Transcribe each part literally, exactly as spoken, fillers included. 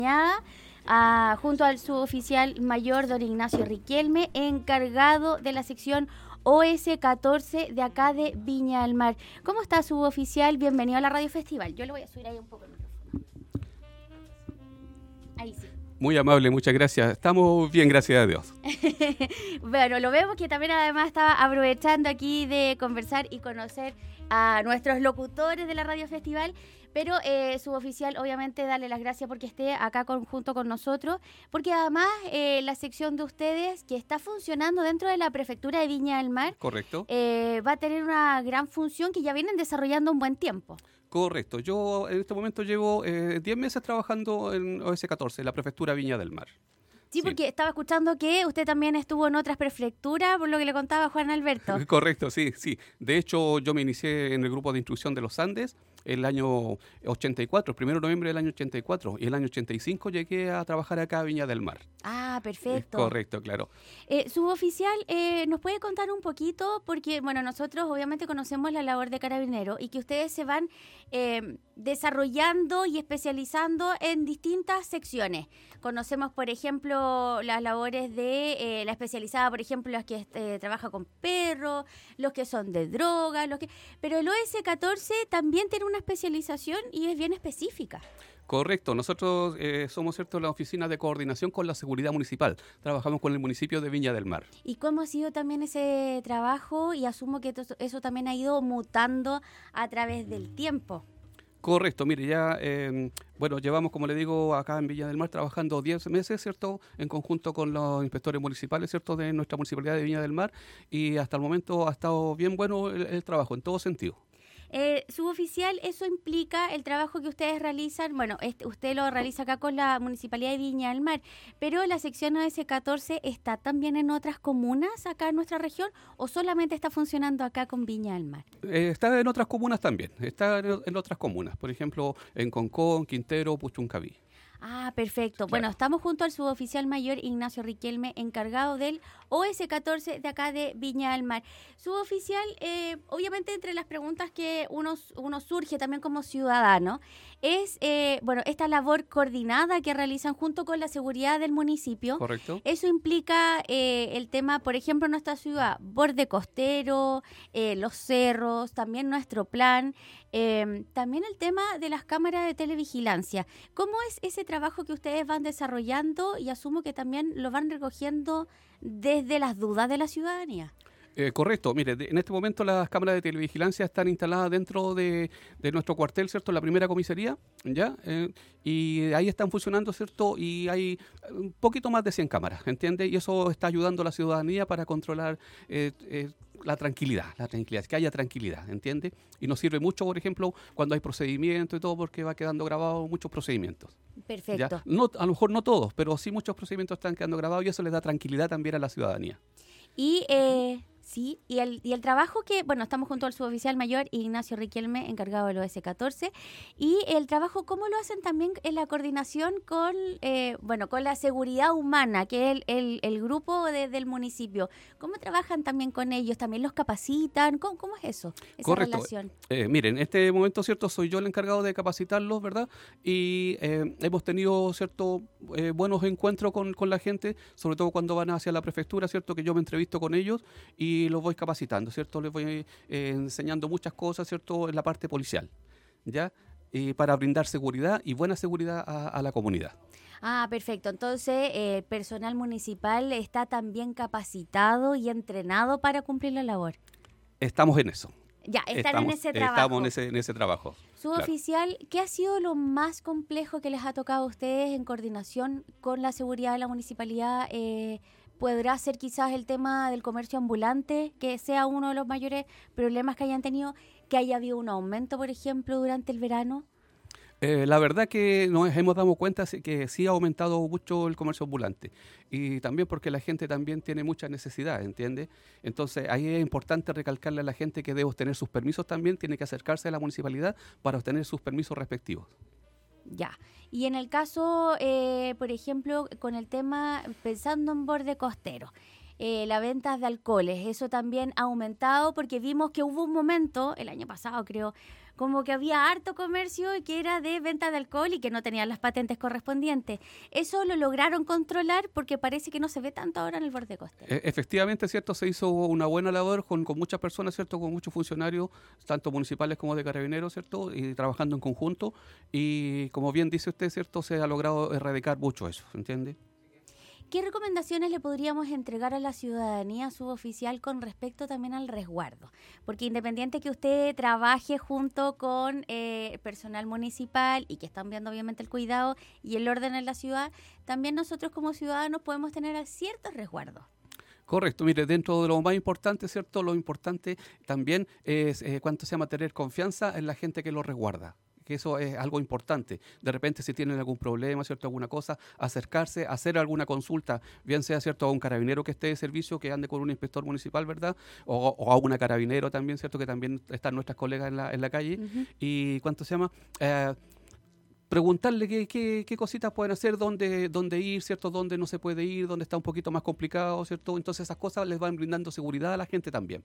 A, junto al suboficial mayor don Ignacio Riquelme, encargado de la sección O S catorce de acá de Viña del Mar. ¿Cómo está, suboficial? Bienvenido a la Radio Festival. Yo le voy a subir ahí un poco el micrófono. Ahí sí. Muy amable, muchas gracias. Estamos bien, gracias a Dios. Bueno, lo vemos que también además estaba aprovechando aquí de conversar y conocer a nuestros locutores de la Radio Festival. Pero eh, suboficial, obviamente, darle las gracias porque esté acá con, junto con nosotros, porque además eh, la sección de ustedes, que está funcionando dentro de la Prefectura de Viña del Mar, Correcto. Eh, va a tener una gran función que ya vienen desarrollando un buen tiempo. Correcto. Yo en este momento llevo diez eh, meses trabajando en O S catorce, la Prefectura Viña del Mar. Sí, sí, porque estaba escuchando que usted también estuvo en otras prefecturas, por lo que le contaba Juan Alberto. Correcto, sí, sí. De hecho, yo me inicié en el grupo de instrucción de los Andes el año ochenta y cuatro, el primero de noviembre del año ochenta y cuatro, y el año ochenta y cinco llegué a trabajar acá a Viña del Mar. Ah, perfecto. Eh, correcto, claro. Eh, suboficial, eh, ¿nos puede contar un poquito? Porque, bueno, nosotros obviamente conocemos la labor de carabinero y que ustedes se van eh, desarrollando y especializando en distintas secciones. Conocemos, por ejemplo, las labores de eh, la especializada, por ejemplo, las que eh, trabaja con perros, los que son de drogas, los que... pero el O S catorce también tiene una especialización y es bien específica. Correcto, nosotros eh, somos cierto la oficina de coordinación con la seguridad municipal. Trabajamos con el municipio de Viña del Mar. ¿Y cómo ha sido también ese trabajo? Y asumo que eso también ha ido mutando a través del tiempo. Correcto, mire, ya, eh, bueno, llevamos, como le digo, acá en Viña del Mar trabajando diez meses, ¿cierto?, en conjunto con los inspectores municipales, ¿cierto?, de nuestra municipalidad de Viña del Mar, y hasta el momento ha estado bien bueno el, el trabajo, en todo sentido. Eh, suboficial, eso implica el trabajo que ustedes realizan, bueno, este, usted lo realiza acá con la Municipalidad de Viña del Mar, pero la sección O S catorce está también en otras comunas acá en nuestra región, ¿o solamente está funcionando acá con Viña del Mar? Eh, está en otras comunas también, está en, en otras comunas, por ejemplo, en Concón, Quintero, Puchuncaví. Ah, perfecto. Claro. Bueno, estamos junto al suboficial mayor Ignacio Riquelme, encargado del O S catorce de acá de Viña del Mar. Suboficial, eh, obviamente entre las preguntas que uno, uno surge también como ciudadano, es, eh, bueno, esta labor coordinada que realizan junto con la seguridad del municipio. Correcto. Eso implica eh, el tema, por ejemplo, en nuestra ciudad, borde costero, eh, los cerros, también nuestro plan, eh, también el tema de las cámaras de televigilancia. ¿Cómo es ese trabajo que ustedes van desarrollando y asumo que también lo van recogiendo desde las dudas de la ciudadanía? Eh, correcto, mire, de, en este momento las cámaras de televigilancia están instaladas dentro de, de nuestro cuartel, ¿cierto?, la primera comisaría, ¿ya? Eh, y ahí están funcionando, ¿cierto?, y hay un poquito más de cien cámaras, ¿entiende? Y eso está ayudando a la ciudadanía para controlar eh, eh, la tranquilidad, la tranquilidad, que haya tranquilidad, ¿entiende? Y nos sirve mucho, por ejemplo, cuando hay procedimientos y todo, porque va quedando grabados muchos procedimientos. Perfecto. ¿Ya? No, a lo mejor no todos, pero sí muchos procedimientos están quedando grabados y eso les da tranquilidad también a la ciudadanía. Y eh, sí, y el, y el trabajo que, bueno, estamos junto al suboficial mayor Ignacio Riquelme, encargado del O S catorce, y el trabajo, ¿cómo lo hacen también en la coordinación con, eh, bueno, con la seguridad humana, que es el, el, el grupo de, del municipio? ¿Cómo trabajan también con ellos? ¿También los capacitan? ¿Cómo, cómo es eso, esa Correcto. relación? Eh, miren, en este momento, ¿cierto?, soy yo el encargado de capacitarlos, ¿verdad? Y eh, hemos tenido, ¿cierto?, eh, buenos encuentros con, con la gente, sobre todo cuando van hacia la prefectura, ¿cierto?, que yo me entrevisto con ellos y los voy capacitando, ¿cierto? Les voy eh, enseñando muchas cosas, ¿cierto?, en la parte policial, ¿ya? Y para brindar seguridad y buena seguridad a, a la comunidad. Ah, perfecto. Entonces, eh, el personal municipal está también capacitado y entrenado para cumplir la labor. Estamos en eso. Ya, están estamos, en ese trabajo. Estamos en ese, en ese trabajo. Suboficial, claro. ¿Qué ha sido lo más complejo que les ha tocado a ustedes en coordinación con la seguridad de la municipalidad? Eh, ¿Podrá ser quizás el tema del comercio ambulante, que sea uno de los mayores problemas que hayan tenido, que haya habido un aumento, por ejemplo, durante el verano? Eh, la verdad que nos hemos dado cuenta que sí ha aumentado mucho el comercio ambulante y también porque la gente también tiene mucha necesidad, ¿entiende? Entonces ahí es importante recalcarle a la gente que debe obtener sus permisos también, tiene que acercarse a la municipalidad para obtener sus permisos respectivos. Ya, y en el caso, eh, por ejemplo, con el tema, pensando en borde costero, eh, la venta de alcoholes, eso también ha aumentado porque vimos que hubo un momento, el año pasado creo, como que había harto comercio y que era de venta de alcohol y que no tenían las patentes correspondientes. Eso lo lograron controlar porque parece que no se ve tanto ahora en el borde costero. E- Efectivamente, ¿cierto? Se hizo una buena labor con, con muchas personas, ¿cierto? Con muchos funcionarios, tanto municipales como de carabineros, ¿cierto? Y trabajando en conjunto. Y como bien dice usted, ¿cierto? Se ha logrado erradicar mucho eso, ¿entiende? ¿Qué recomendaciones le podríamos entregar a la ciudadanía suboficial con respecto también al resguardo? Porque independiente que usted trabaje junto con eh, personal municipal y que están viendo obviamente el cuidado y el orden en la ciudad, también nosotros como ciudadanos podemos tener ciertos resguardos. Correcto, mire, dentro de lo más importante, ¿cierto? Lo importante también es, eh, ¿cuánto se llama? Tener confianza en la gente que lo resguarda. Que eso es algo importante. De repente, si tienen algún problema, ¿cierto? Alguna cosa, acercarse, hacer alguna consulta, bien sea, ¿cierto? A un carabinero que esté de servicio, que ande con un inspector municipal, ¿verdad? O, o a una carabinero también, ¿cierto? Que también están nuestras colegas en la, en la calle. Uh-huh. Y, ¿cuánto se llama? Eh, preguntarle qué, qué, qué cositas pueden hacer, dónde, dónde ir, ¿cierto? Dónde no se puede ir, dónde está un poquito más complicado, ¿cierto? Entonces esas cosas les van brindando seguridad a la gente también.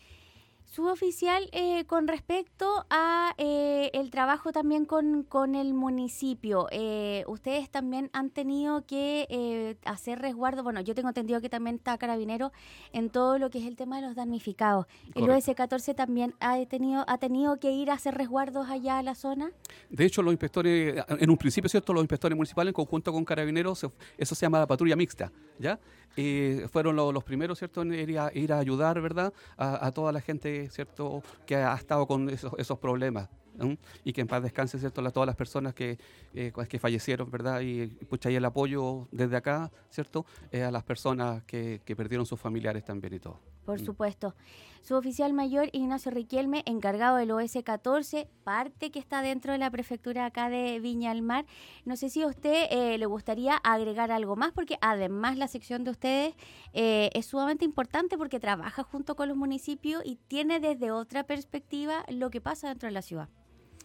Suboficial, eh, con respecto a eh, el trabajo también con, con el municipio, eh, ustedes también han tenido que eh, hacer resguardo. Bueno, yo tengo entendido que también está Carabinero en todo lo que es el tema de los damnificados. ¿El O S catorce también ha tenido, ha tenido que ir a hacer resguardos allá a la zona? De hecho, los inspectores, en un principio, ¿cierto? Los inspectores municipales en conjunto con Carabineros, eso se llama la patrulla mixta, ¿ya? Eh, fueron lo, los primeros, ¿cierto? En ir a, ir a ayudar, ¿verdad? A, a toda la gente, ¿cierto? Que ha estado con esos, esos problemas. ¿eh? Y que en paz descanse, ¿cierto? A todas las personas que, eh, que fallecieron, ¿verdad? Y pucha, y el apoyo desde acá, ¿cierto? Eh, a las personas que, que perdieron sus familiares también y todo. Por supuesto. Suboficial mayor Ignacio Riquelme, encargado del O S catorce, parte que está dentro de la prefectura acá de Viña del Mar. No sé si a usted eh, le gustaría agregar algo más, porque además la sección de ustedes eh, es sumamente importante porque trabaja junto con los municipios y tiene desde otra perspectiva lo que pasa dentro de la ciudad.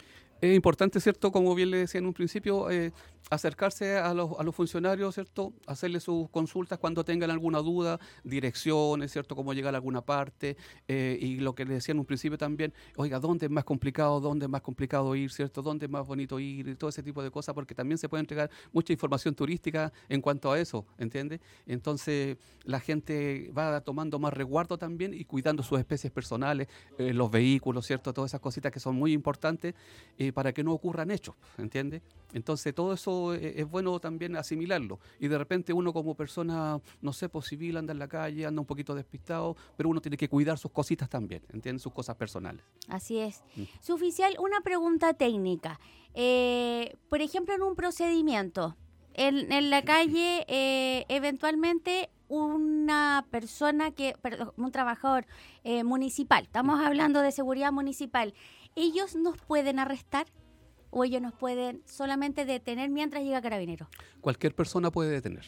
Es importante, ¿cierto? Como bien le decía en un principio, eh, acercarse a los, a los funcionarios, ¿cierto? Hacerles sus consultas cuando tengan alguna duda, direcciones, ¿cierto? Cómo llegar a alguna parte. Eh, y lo que le decía en un principio también, oiga, ¿dónde es más complicado? ¿Dónde es más complicado ir, ¿cierto? ¿Dónde es más bonito ir? Y todo ese tipo de cosas, porque también se puede entregar mucha información turística en cuanto a eso, ¿entiende? Entonces, la gente va tomando más resguardo también y cuidando sus especies personales, eh, los vehículos, ¿cierto? Todas esas cositas que son muy importantes eh, para que no ocurran hechos, ¿entiende? Entonces, todo eso es, es bueno también asimilarlo. Y de repente uno como persona, no sé, pues civil, anda en la calle, anda un poquito despistado, pero uno tiene que cuidar sus cositas también, ¿entiende? Sus cosas personales. Así es. Mm. Suboficial, una pregunta técnica. Eh, por ejemplo, en un procedimiento, en, en la calle, eh, eventualmente una persona que, perdón, un trabajador eh, municipal, estamos hablando de seguridad municipal, ¿ellos nos pueden arrestar o ellos nos pueden solamente detener mientras llega Carabinero? Cualquier persona puede detener.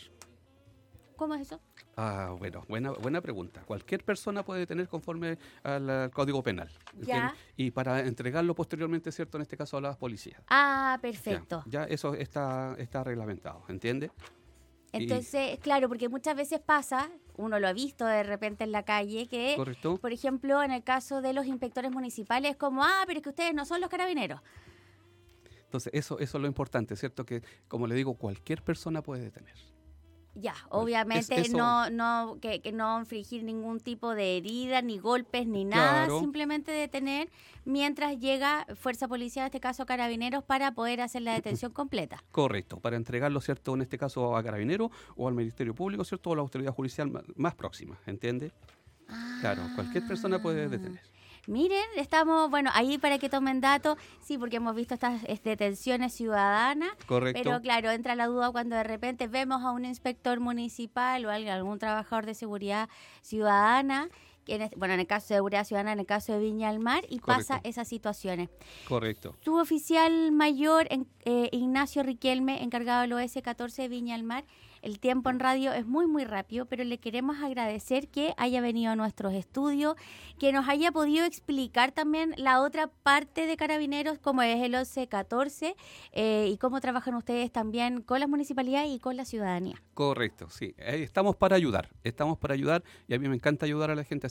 ¿Cómo es eso? Ah, bueno, buena, buena pregunta. Cualquier persona puede detener conforme al, al Código Penal. Ya. Y para entregarlo posteriormente, ¿cierto? En este caso a las policías. Ah, perfecto. Ya, ya eso está, está reglamentado, ¿entiende? Entonces, y, claro, porque muchas veces pasa, uno lo ha visto de repente en la calle, que, ¿correcto? Por ejemplo, en el caso de los inspectores municipales, como, ah, pero es que ustedes no son los carabineros. Entonces, eso, eso es lo importante, ¿cierto? Que, como le digo, cualquier persona puede detener. Ya, obviamente es, no no que, que no infringir ningún tipo de herida, ni golpes, ni nada, claro. Simplemente detener mientras llega fuerza policial, en este caso Carabineros, para poder hacer la detención completa. Correcto, para entregarlo, ¿cierto? En este caso a Carabineros o al Ministerio Público, ¿cierto? O a la autoridad judicial más, más próxima, ¿entiende? Ah. Claro, cualquier persona puede detener. Miren, estamos, bueno, ahí para que tomen datos, sí, porque hemos visto estas detenciones ciudadanas. Correcto. Pero claro, entra la duda cuando de repente vemos a un inspector municipal o algún trabajador de seguridad ciudadana, que en este, bueno, en el caso de seguridad ciudadana, en el caso de Viña del Mar, y Correcto. Pasa esas situaciones. Correcto. Suboficial mayor en, eh, Ignacio Riquelme, encargado del O S catorce de Viña del Mar. El tiempo en radio es muy, muy rápido, pero le queremos agradecer que haya venido a nuestros estudios, que nos haya podido explicar también la otra parte de Carabineros, como es el O S catorce, eh, y cómo trabajan ustedes también con las municipalidades y con la ciudadanía. Correcto, sí. Estamos para ayudar, estamos para ayudar y a mí me encanta ayudar a la gente, así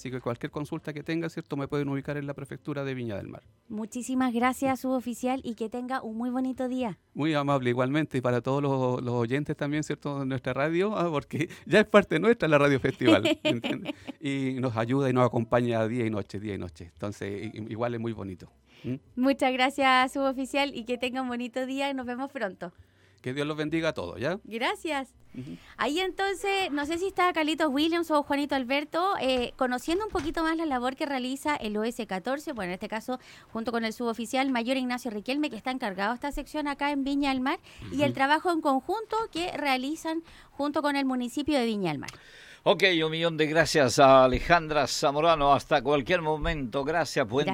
Así que cualquier consulta que tenga, ¿cierto?, me pueden ubicar en la prefectura de Viña del Mar. Muchísimas gracias, suboficial, y que tenga un muy bonito día. Muy amable, igualmente, y para todos los, los oyentes también, ¿cierto?, de nuestra radio, ah, porque ya es parte nuestra la Radio Festival, ¿entiendes? Y nos ayuda y nos acompaña día y noche, día y noche. Entonces, igual es muy bonito. ¿Mm? Muchas gracias, suboficial, y que tenga un bonito día y nos vemos pronto. Que Dios los bendiga a todos, ¿ya? Gracias. Uh-huh. Ahí entonces, no sé si está Carlitos Williams o Juanito Alberto, eh, conociendo un poquito más la labor que realiza el O S catorce, bueno, en este caso, junto con el suboficial Mayor Ignacio Riquelme, que está encargado de esta sección acá en Viña del Mar, uh-huh. y el trabajo en conjunto que realizan junto con el municipio de Viña del Mar. Ok, un millón de gracias a Alejandra Zamorano. Hasta cualquier momento. Gracias. Buen